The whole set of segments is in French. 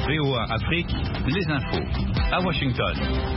VOA Afrique, les infos à Washington.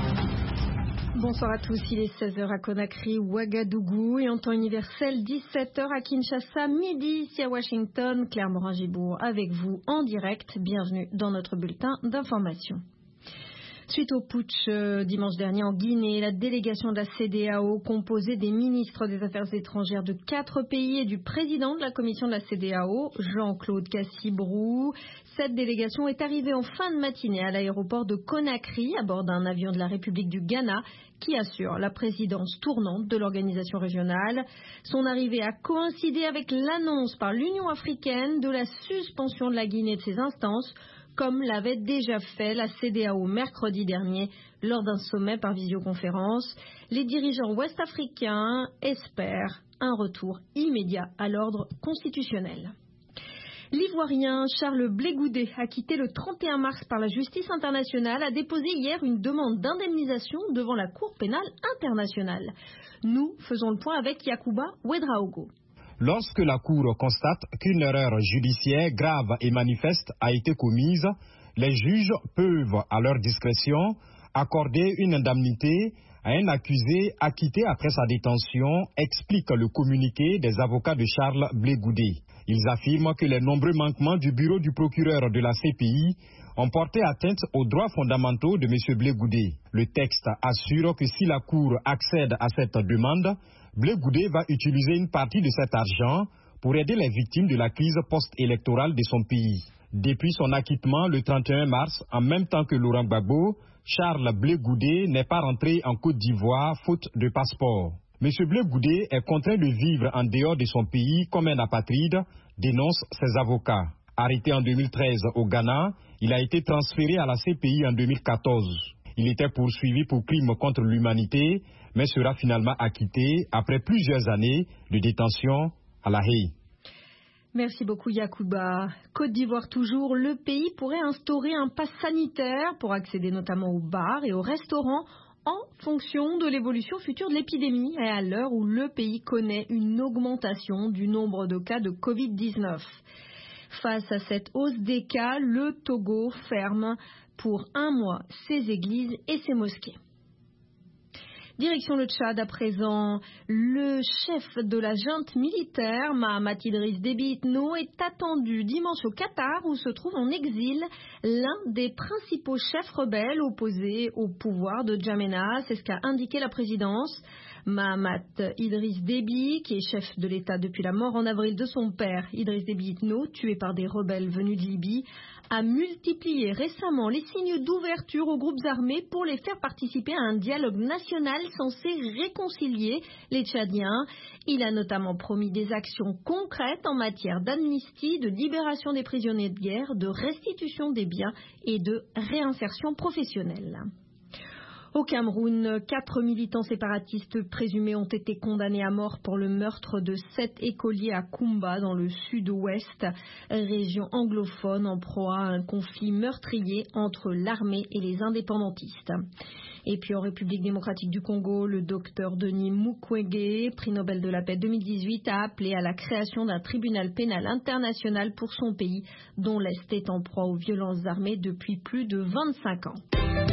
Bonsoir à tous, il est 16h à Conakry, Ouagadougou et en temps universel 17h à Kinshasa, midi ici à Washington. Claire Morin-Gibourg avec vous en direct. Bienvenue dans notre bulletin d'information. Suite au putsch dimanche dernier en Guinée, la délégation de la CEDEAO, composée des ministres des Affaires étrangères de 4 pays et du président de la commission de la CEDEAO, Jean-Claude Cassibrou. Cette délégation est arrivée en fin de matinée à l'aéroport de Conakry à bord d'un avion de la République du Ghana qui assure la présidence tournante de l'organisation régionale. Son arrivée a coïncidé avec l'annonce par l'Union africaine de la suspension de la Guinée de ses instances, comme l'avait déjà fait la CEDEAO mercredi dernier lors d'un sommet par visioconférence. Les dirigeants ouest-africains espèrent un retour immédiat à l'ordre constitutionnel. L'Ivoirien Charles Blé Goudé, acquitté le 31 mars par la justice internationale, a déposé hier une demande d'indemnisation devant la Cour pénale internationale. Nous faisons le point avec Yacouba Ouedraogo. Lorsque la Cour constate qu'une erreur judiciaire grave et manifeste a été commise, les juges peuvent, à leur discrétion, accorder une indemnité à un accusé acquitté après sa détention, explique le communiqué des avocats de Charles Blé Goudé. Ils affirment que les nombreux manquements du bureau du procureur de la CPI ont porté atteinte aux droits fondamentaux de M. Blé Goudé. Le texte assure que si la Cour accède à cette demande, Blé Goudé va utiliser une partie de cet argent pour aider les victimes de la crise post-électorale de son pays. Depuis son acquittement le 31 mars, en même temps que Laurent Gbagbo, Charles Blé Goudé n'est pas rentré en Côte d'Ivoire faute de passeport. M. Blé Goudé est contraint de vivre en dehors de son pays comme un apatride, dénoncent ses avocats. Arrêté en 2013 au Ghana, il a été transféré à la CPI en 2014. Il était poursuivi pour crimes contre l'humanité, mais sera finalement acquitté après plusieurs années de détention à La Haye. Merci beaucoup Yacouba. Côte d'Ivoire toujours, le pays pourrait instaurer un pass sanitaire pour accéder notamment aux bars et aux restaurants en fonction de l'évolution future de l'épidémie et à l'heure où le pays connaît une augmentation du nombre de cas de Covid-19. Face à cette hausse des cas, le Togo ferme pour 1 mois ses églises et ses mosquées. Direction le Tchad à présent. Le chef de la junte militaire, Mahamat Idriss Déby Itno, est attendu dimanche au Qatar où se trouve en exil l'un des principaux chefs rebelles opposés au pouvoir de Djamena. C'est ce qu'a indiqué la présidence. Mahamat Idriss Déby, qui est chef de l'État depuis la mort en avril de son père, Idriss Déby Itno, tué par des rebelles venus de Libye, a multiplié récemment les signes d'ouverture aux groupes armés pour les faire participer à un dialogue national censé réconcilier les Tchadiens. Il a notamment promis des actions concrètes en matière d'amnistie, de libération des prisonniers de guerre, de restitution des biens et de réinsertion professionnelle. Au Cameroun, 4 militants séparatistes présumés ont été condamnés à mort pour le meurtre de 7 écoliers à Koumba dans le sud-ouest, région anglophone en proie à un conflit meurtrier entre l'armée et les indépendantistes. Et puis en République démocratique du Congo, le docteur Denis Mukwege, prix Nobel de la paix 2018, a appelé à la création d'un tribunal pénal international pour son pays, dont l'Est est en proie aux violences armées depuis plus de 25 ans.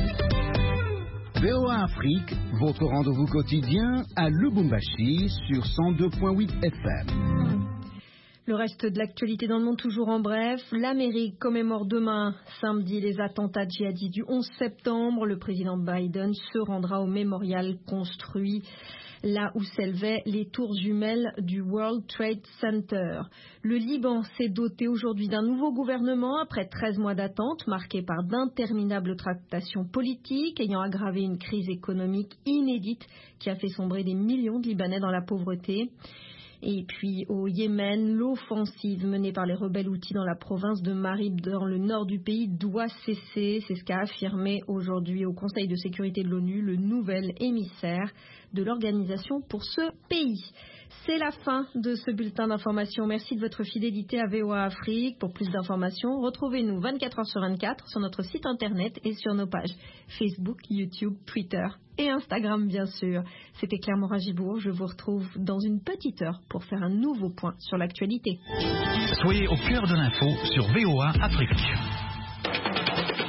VOA Afrique, votre rendez-vous quotidien à Lubumbashi sur 102.8 FM. Le reste de l'actualité dans le monde toujours en bref. L'Amérique commémore demain, samedi, les attentats djihadistes du 11 septembre. Le président Biden se rendra au mémorial construit là où s'élevaient les tours jumelles du World Trade Center. Le Liban s'est doté aujourd'hui d'un nouveau gouvernement après 13 mois d'attente marqués par d'interminables tractations politiques ayant aggravé une crise économique inédite qui a fait sombrer des millions de Libanais dans la pauvreté. Et puis au Yémen, l'offensive menée par les rebelles houthis dans la province de Marib dans le nord du pays doit cesser. C'est ce qu'a affirmé aujourd'hui au Conseil de sécurité de l'ONU le nouvel émissaire de l'organisation pour ce pays. C'est la fin de ce bulletin d'information. Merci de votre fidélité à VOA Afrique. Pour plus d'informations, retrouvez-nous 24 heures sur 24 sur notre site internet et sur nos pages Facebook, YouTube, Twitter et Instagram bien sûr. C'était Claire Morin-Gibourg. Je vous retrouve dans une petite heure pour faire un nouveau point sur l'actualité. Soyez au cœur de l'info sur VOA Afrique.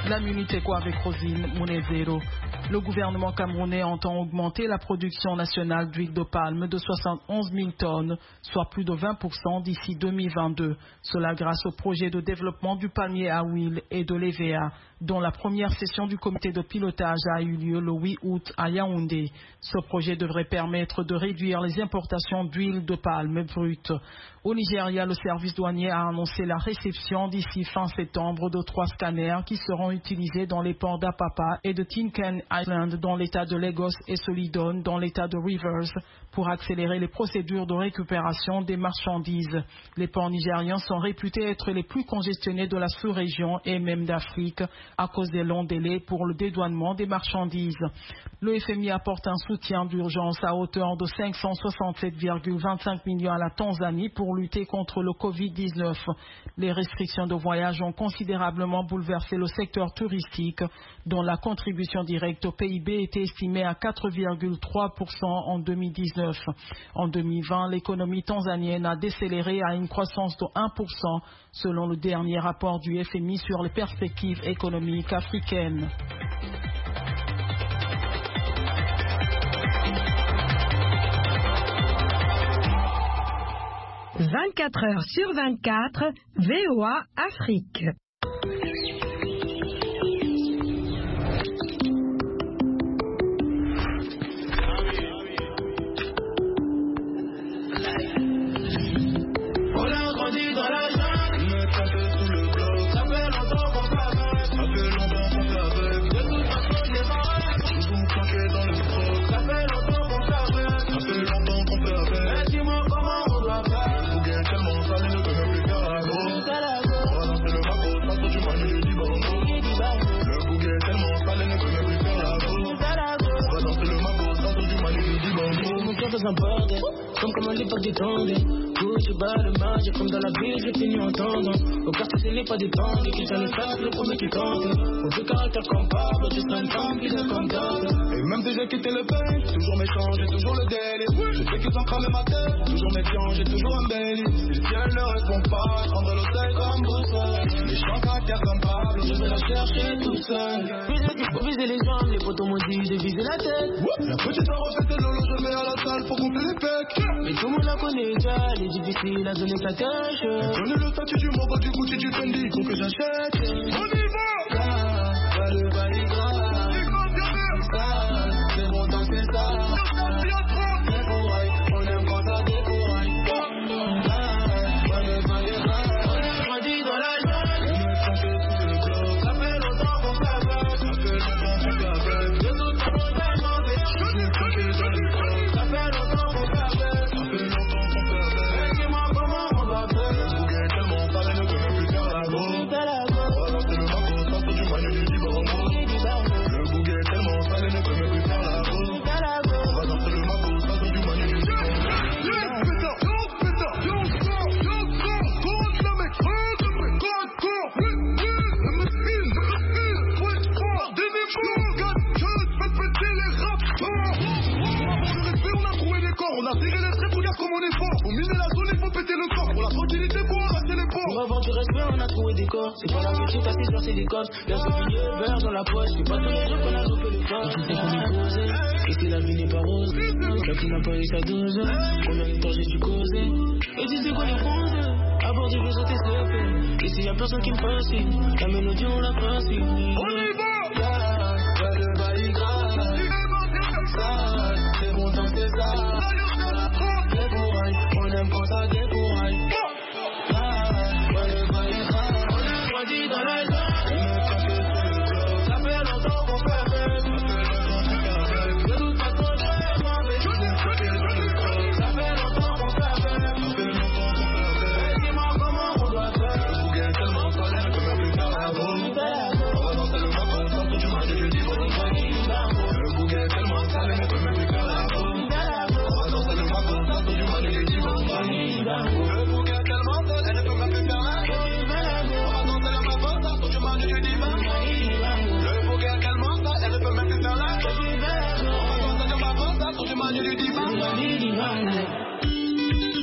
La Minute Éco avec Rosine Munezero. Le gouvernement camerounais entend augmenter la production nationale d'huile de palme de 71 000 tonnes, soit plus de 20% d'ici 2022. Cela grâce au projet de développement du palmier à huile et de l'EVA, dont la première session du comité de pilotage a eu lieu le 8 août à Yaoundé. Ce projet devrait permettre de réduire les importations d'huile de palme brute. Au Nigeria, le service douanier a annoncé la réception d'ici fin septembre de 3 scanners qui seront utilisés dans les ports d'Apapa et de Tinkan Island dans l'état de Lagos et Solidon dans l'état de Rivers pour accélérer les procédures de récupération des marchandises. Les ports nigérians sont réputés être les plus congestionnés de la sous-région et même d'Afrique à cause des longs délais pour le dédouanement des marchandises. Le FMI apporte un soutien d'urgence à hauteur de 567,25 millions à la Tanzanie pour lutter contre le Covid-19. Les restrictions de voyage ont considérablement bouleversé le secteur touristique, dont la contribution directe au PIB était estimée à 4,3% en 2019. En 2020, l'économie tanzanienne a décéléré à une croissance de 1%, selon le dernier rapport du FMI sur les perspectives économiques africaines. « 24 heures sur 24, VOA Afrique. Comme à l'époque des tendés, Gucci, bas le match, comme dans la ville, j'ai fini en tendant. Au quartier, ce n'est pas des tendés, qui tient le face, le premier qui tente. Au deux caractères comme Pablo, tu seras une femme qui est comme d'hab. Et même si j'ai quitté le pain, toujours méchant, j'ai toujours le délire. Je sais qu'ils ont cramé ma tête, toujours méfiant, j'ai toujours un belly. Si le ciel ne répond pas, prendre l'hôtel comme boussole. Méchant caractère comme Pablo, je vais la chercher tout seul. Il faut viser les jambes, les potos m'ont dit de viser la tête. La petite a refait de l'eau, je mets à la salle pour gonfler les pecs. Mais tout le monde la connaît déjà, elle est difficile à donner sa cache. Connais le statut du Mogo, du Gucci, du Fendi, faut que j'achète. On y va! Là, le bail grave. C'est bon dans ces salles. Découraille, on aime quand ça découraille. Là, le bail grave. On est grandi dans la jungle. On est tombé sous le bloc. Ça fait longtemps qu'on s'aveugle. Ça fait longtemps qu'on s'aveugle. De toute façon, on va demander. Je suis tombé dans le bloc. Ça fait longtemps qu'on s'aveugle. Ça fait longtemps qu'on s'aveugle. Mais dis-moi comment on va faire. Le bouquet est tellement sale, ne peut même plus faire la go. Voilà, c'est le maco, ça fait du mal et du bongo. Le bouquet est tellement sale, ne peut même plus faire la go. Voilà, c'est le maco, ça fait du mal et du bongo. On a tiré les traits pour dire comme on est fort. Pour miner la zone, il faut péter le corps. Pour la tranquillité, pour arracher les ports. Pour avoir du respect, on a trouvé des corps. C'est pas la vérité, t'as 6 heures, c'est des cops. Y'a ce billet vert dans la poche. C'est pas tous les jours qu'on a loupé le corps. Tu sais qu'on est posé. Et si la vie n'est pas rose, quand tu n'as pas eu sa dose, combien de temps j'ai dû causer. Et tu sais qu'on est bronzé. À bord du vaisseau, t'es seul. Et s'il y a personne qui me fascine, la mélodie, on la fascine.